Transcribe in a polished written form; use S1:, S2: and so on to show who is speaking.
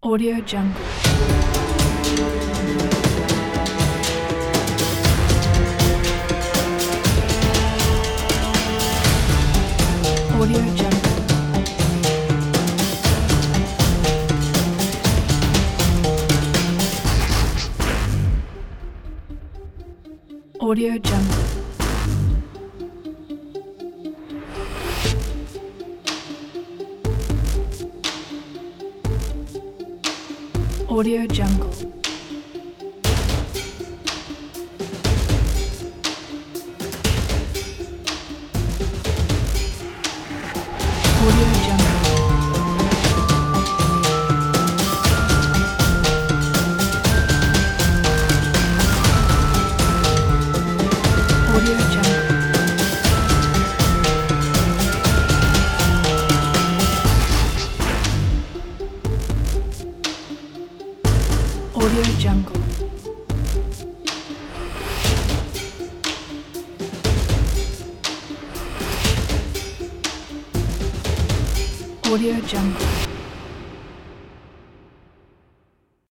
S1: Audio Jungle. Audio Jungle. Audio Jungle. Audio Jungle. Audio Jungle. Audio Jungle. Audio Jungle. Audio Jungle.